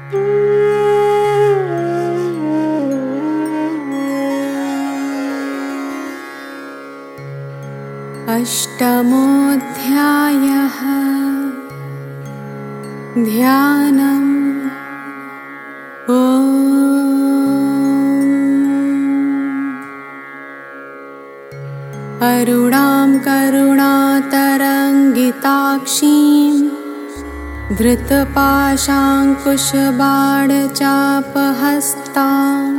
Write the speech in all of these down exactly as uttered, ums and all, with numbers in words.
अष्टमोऽध्यायः। ध्यानम्। ॐ अरुणां करुणातरङ्गिताक्षीं धृतपाशाङ्कुशबाणचापहस्ताम्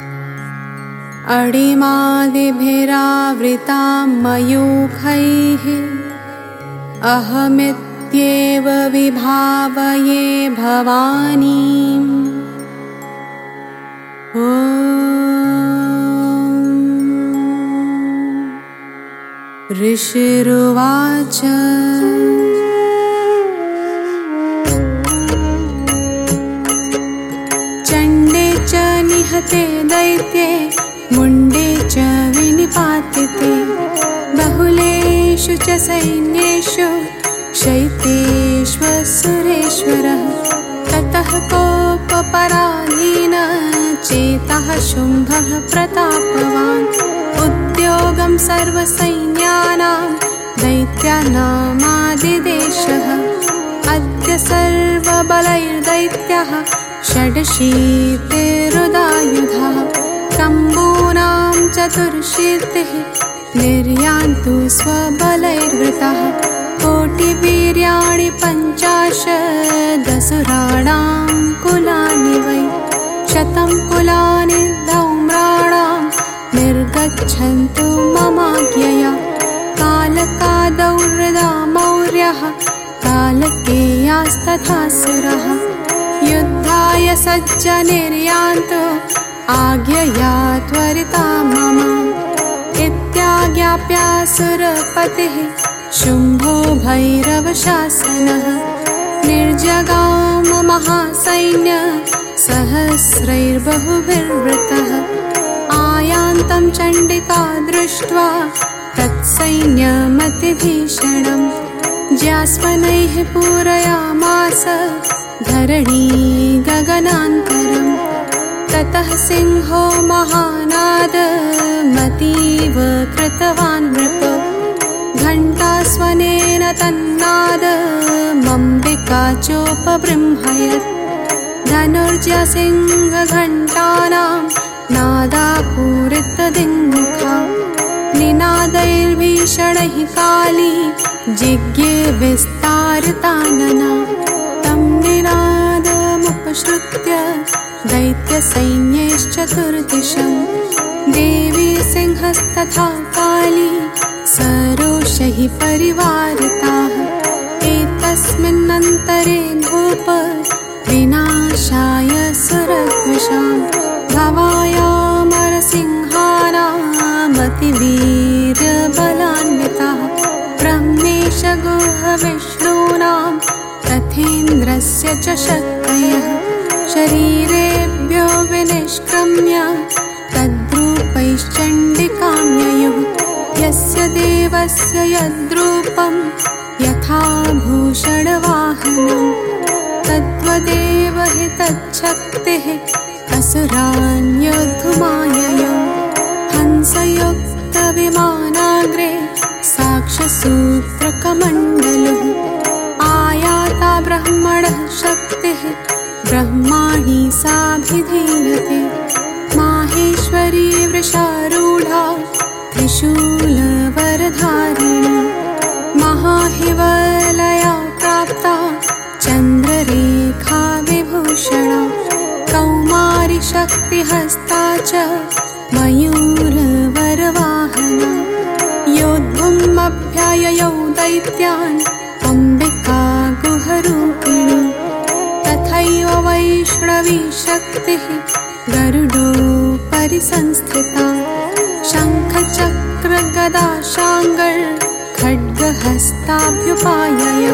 अणिमादिभिरावृतां मयूखैः अहमित्येव विभावये भवानीम्। ॐ ऋषिरुवाच चण्डे च निहते दैत्ये मुण्डे च विनिपातिते बहुलेषु च सैन्येषु शैत्येष्वसुरेश्वरः ततः कोपपराधीन चेतः शुम्भः प्रतापवान् उद्योगं सर्वसैन्यानां दैत्यानामादिदेशः अद्य सर्वबलैर्दैत्यः षडशीतिरुदायुधाः कम्बूनां चतुर्शीतिः निर्यान्तु स्वबलैर्वृताः कोटिवीर्याणि पञ्चाशदसुराणां कुलानि वै शतं कुलानि धौम्राणां निर्गच्छन्तु ममाज्ञया कालकादौ हृदा मौर्यः कालकेयास्तथासुरः युद्धाय सज्जनिर्यान्तु आज्ञया त्वरिता मम इत्याज्ञाप्यासुरपतिः शुम्भो भैरवशासनः निर्जगाम महासैन्य सहस्रैर्बहुभिर्वृतः आयान्तं चण्डिका दृष्ट्वा तत्सैन्यमतिभीषणं ज्यास्वनैः पूरयामास धरणी गगनान्तरम् ततः सिंहो महानादमतीव कृतवान् नृप घण्टास्वनेन तन्नादमम्बिका चोपबृंहयत् धनुर्जयसिंहघण्टानां नादापूरितदिङ्मुखा निनादैर्भीषणैः काली जिज्ञे विस्तारितानना तं निनादमुपश्रुत्य दैत्यसैन्यैश्चतुर्दिशं देवी सिंहस्तथा काली सरोषैः परिवारिताः एतस्मिन्नन्तरे भूप विनाशाय सुरद्विषां भवायामरसिंहानामतिवीर्यबलान्विताः ब्रह्मेशगुहविष्णूनां तथेन्द्रस्य च शक्तयः शरीरेभ्यो विनिष्क्रम्य तद्रूपैश्चण्डिकां ययुः यस्य देवस्य यद्रूपं यथा भूषणवाहनं तद्वदेव हि तच्छक्तिः असुरान् योद्धुमाययौ हंसयुक्तविमानाग्रे साक्षसूत्रकमण्डलुः आयाता ब्रह्मणः शक्तिः ब्रह्माणि साभिधीयते माहेश्वरी वृषारूढा त्रिशूलवरधारिणी महाहिवलया प्राप्ता चन्द्ररेखा विभूषणा कौमारी शक्तिहस्ता च मयूरवरवाहना योद्धुमभ्यययौ दैत्यान् अम्बिका गुहरूपिणी तथैव वैष्णवी शक्तिः गरुडोपरि संस्थिता शङ्खचक्रगदाशाङ्गर् खड्गहस्ताभ्युपाययौ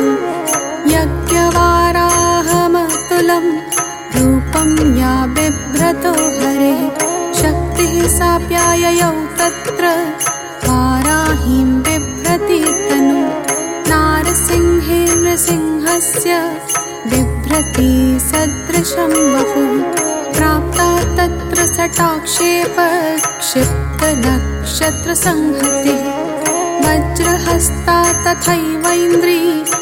यज्ञवाराहमतुलं रूपं या बिभ्रतो हरेः शक्तिः साप्याययौ तत्र वाराहीं बिभ्रति तनु नारसिंहे नृसिंहस्य बिभ्रति सदृश सदृशं वपुः प्राप्ता तत्र सटाक्षेप क्षिप्तनक्षत्रसंहतिः वज्रहस्ता तथैवैन्द्री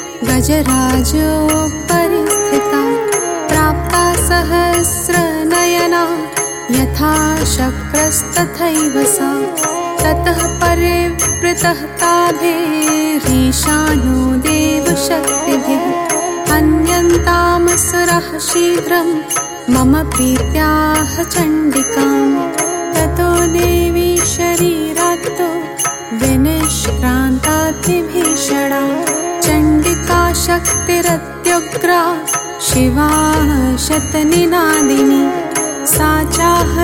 गजराजोपरि स्थिता प्राप्ता सहस्रनयना यथा शक्रस्तथैव सा ततः परिवृतः ताभिरीशानो देवशक्तिभिः हन्यन्तामसुरः शीघ्रं मम प्रीत्याह चण्डिकाम् ततो देवी शरीरात्तो विनिष्क्रान्तातिभीषणा चण्डिका शक्तिरत्युग्रा शिवा शतनिनादिनी सा चाह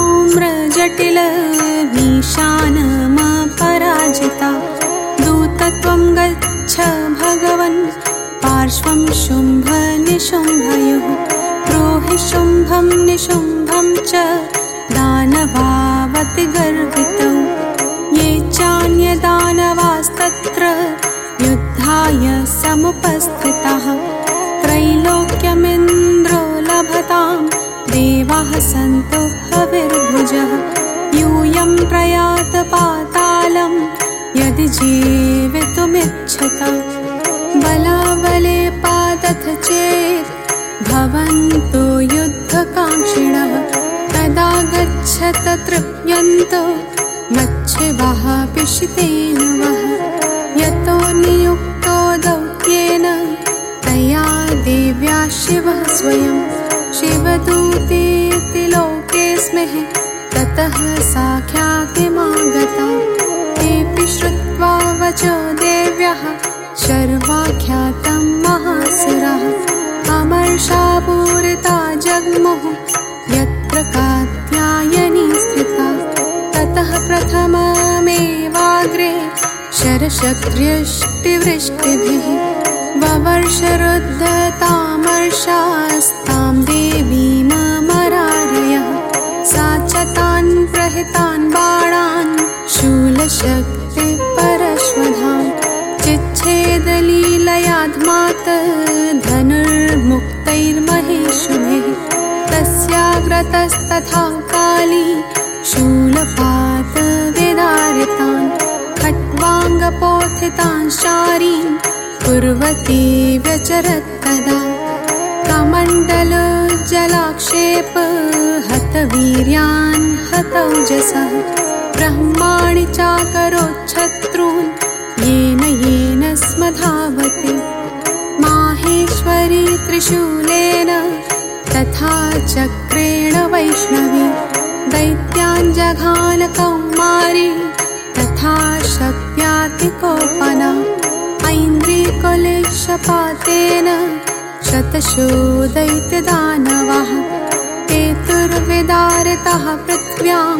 धूम्रजटिलमीशानमपराजिता दूतत्वं गच्छ भगवन् पार्श्वं शुम्भ निशुम्भयोः ब्रूहि शुम्भं निशुम्भं च दानवावति गर्वितौ ये चान्यदानवास्तत्र युद्धाय समुपस्थिताः त्रैलोक्यमिन्द्रो लभतां देवाः सन्तो हविर्भुजः यूयं प्रयात पातालं यदि जीवितुमिच्छता बलाबले पातथ चेत् भवन्तो युद्धकाङ्क्षिणः तदा गच्छत तृप्यन्तो मच्छिवः पिशितेन वः यतो नियुक्तो दौत्येन तया देव्या शिवः स्वयं शिवदूतेति लोकेऽस्मिः ततः साख्यातिमागता तेऽपि श्रुत्वा वचो देव्यः शर्वाख्यातं महासुरः अमर्षापूरिता जग्मुः यत्र कात्यायनी स्थिता ततः प्रथममेवाग्रे शरशक्त्यष्टिवृष्टिभिः ववर्षरुद्धतामर्षास्तां देवीमरारयः सा च तान् प्रहितान् बाणान् शूलशक्तिपरश्वधाम् चिच्छेदलीलयाध्मात् धनुर्मुक्तैर्महेशुभिः तस्याग्रतस्तथा काली शूलपात विदारितान् खट्वाङ्गपोथितान् शारीन् कुर्वती व्यचरत्तदा कमण्डलजलाक्षेप हतवीर्यान् हतौजसः ब्रह्माणि चाकरोच्छत्रून् येन येन स्म धावति माहेश्वरी त्रिशूलेन तथा चक्रेण वैष्णवी दैत्यान् जघान कौमारी तथा शक्त्यातिकोपना ऐन्द्रीकुलेशपातेन शतशो दैत्यदानवः तेतुर्विदारितः पृथ्व्यां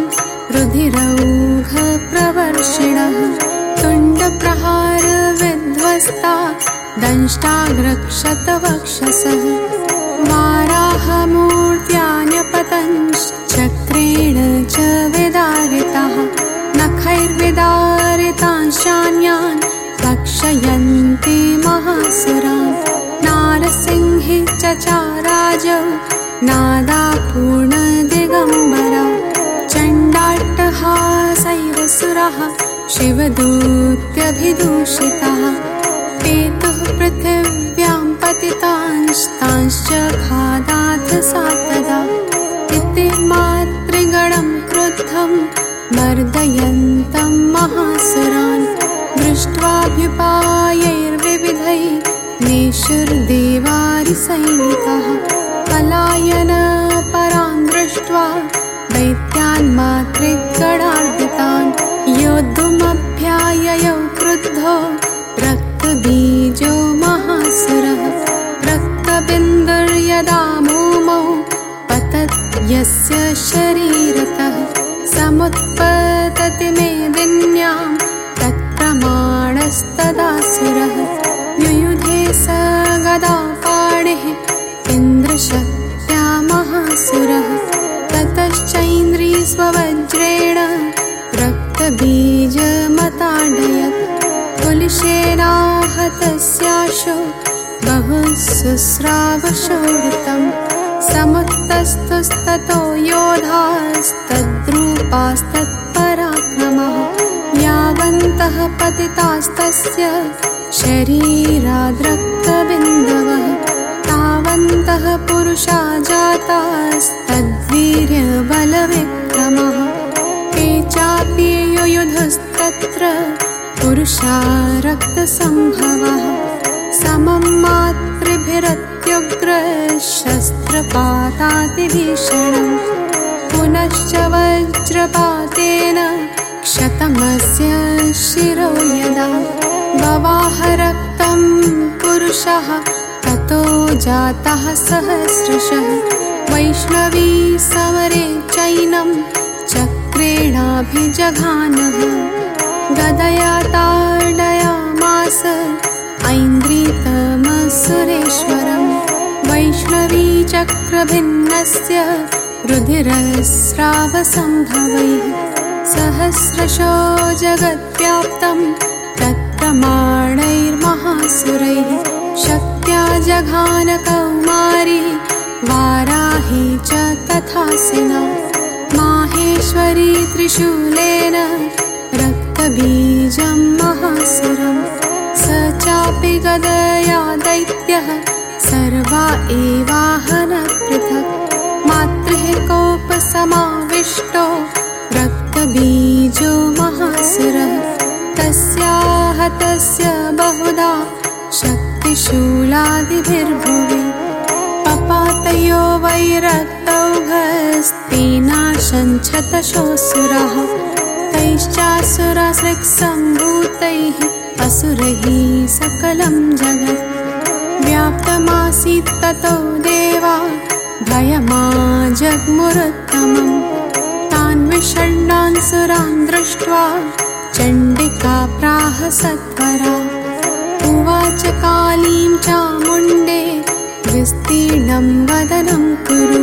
रुधिरौघप्रवर्षिणः तुण्डप्रहार विध्वस्ता दंष्टाग्रक्षतवक्षसः वाराहमूर्त्यान्यपतंश्चक्रेण च विदारितः नखैर्विदारितांशान्यान् भक्षयन्ति महासुरान् नारसिंहि चचाराजौ नादापूर्णदिगम्बरा चण्डाट्टहासैव सुरः शिवदूत्यभिदूषितः पेतुः पृथिव्यां पतितांस्तांश्च खादाथ सा तदा इति मातृगणं क्रुद्धं मर्दयन्तं महासुरान् दृष्ट्वाभ्युपायैर्विविधैः नेषुर्देवारिसैनिकाः पलायनपरान् दृष्ट्वा दैत्यान् मातृगणार्दितान् योद्धुमभ्याययौ क्रुद्धो रक्तबीजो महासुरः रक्तबिन्दुर्यदा भूमौ पतत् यस्य शरीरतः समुत्पतति मेदिन्यां तत्प्रमाणस्तदासुरः युयुधे स गदापाणिः इन्द्रशक्त्या महासुरः ततश्चैन्द्री स्ववज्रेण रक्तबीजमताडयत् कुलिशेनाहतस्याशो बहुशुस्रावशोणितं स समुत्तस्तुस्ततो योधास्तद्रूपास्तत्पराक्रमः यावन्तः पतितास्तस्य शरीराद्रक्तबिन्दवः तावन्तः पुरुषा जातास्तद्वीर्यबलविक्रमः ते चापि युयुधुस्तत्र पुरुषा रक्तसम्भवः समं मातृभिरत्युग्रशस्त्रपातातिभीषणम् पुनश्च वज्रपातेन क्षतमस्य शिरो यदा बवाह रक्तं पुरुषः ततो जातः सहस्रशः वैष्णवी समरे चैनं चक्रेणाभिजघानः गदया ताडयामास ऐन्द्रितमसुरेश्वरं वैष्णवी चक्रभिन्नस्य रुधिरस्रावसम्भवैः सहस्रशो जगद्व्याप्तं तत्प्रमाणैर्महासुरैः शक्त्या जघानकौमारी वाराही च तथासिना माहेश्वरी त्रिशूलेन रक्तबीजं महासुरम् स चापि गदया दैत्यः सर्वा एवाहन पृथक् मातृः कोपसमाविष्टो रक्तबीजो महासुरः तस्याः तस्य बहुधा शक्तिशूलादिभिर्भुवि पपातयो वैरक्तौघस्तेनाशञ्छतशोऽसुरः तैश्चासुरासृक्सम्भूतैः असुरैः सकलं जगत् व्याप्तमासीत् ततो देवा भयमाजग्मुरुत्तमम् तान् विषण्णान् सुरान् दृष्ट्वा चण्डिका प्राह सत्वरा उवाच कालीं चामुण्डे विस्तीर्णं वदनं कुरु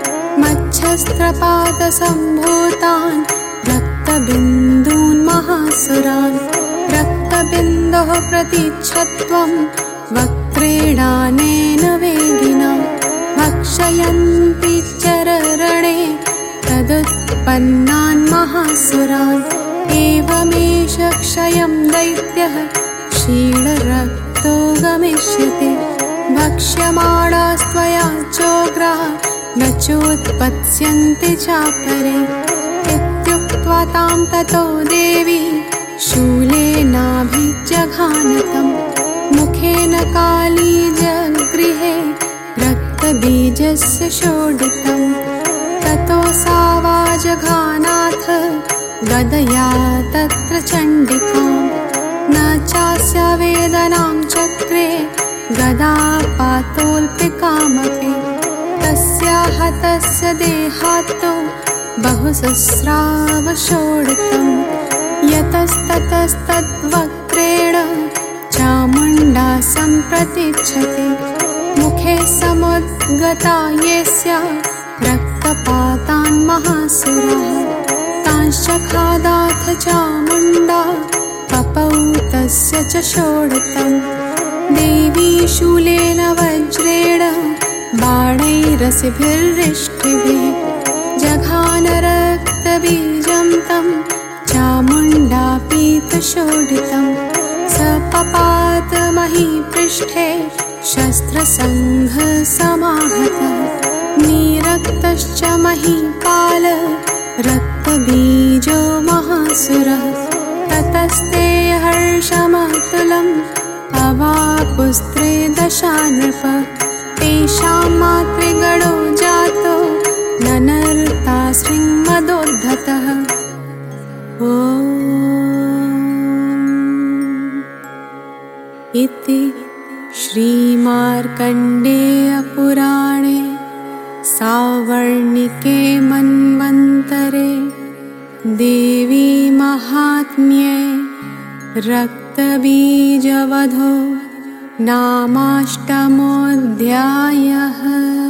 मच्छस्त्रपातसम्भूतान् रक्तबिन्दून् महासुरान् रक्तबिन्दोः प्रतीच्छत्वं वक्त्रेणानेन वेगिना भक्षयन्ति चररणे तदुत्पन्नान् महासुरान् एवमेष क्षयं दैत्यः क्षीणरक्तो गमिष्यति भक्ष्यमाणास्त्वया चोग्राः न चोत्पत्स्यन्ति चापरे इत्युक्त्वा तां ततो देवी शूलेनाभिजघानतं मुखेन काली जगृहे रक्तबीजस्य शोडितं ततो सा वाजघानाथ गदया तत्र चण्डिकां न चास्य वेदनां चक्रे गदापातोऽल्पिकामपि तस्याः तस्य देहात्तो बहुसहस्रावशोडितं यतस्ततस्तद्वक्त्रेण चामुण्डा सम्प्रतिच्छति मुखे समुद्गता यस्या रक्तपातान् महासुरः तांश्च खादाथ चामुण्डा पपौ तस्य च शोडितं देवी शूलेन वज्रेण बाणैरसिभिर्रिष्टिभिः जघानरक्तबीजं तं चामुण्डा पीतशोडितं स पपात महीपृष्ठे शस्त्रसङ्घसमाहतः निरक्तश्च महीपाल रक्तबीजो महासुरः ततस्ते हर्षमतुलम् अवापुस्त्रे दशानृप तेषां मातृगणो जातो ननर्ता श्रीमदोद्धतः ॐ इति श्रीमार्कण्डेयपुराणे सावर्णिके मन्वन्तरे देवी महात्म्ये रक्तबीजवधो नामाष्टमोऽध्यायः।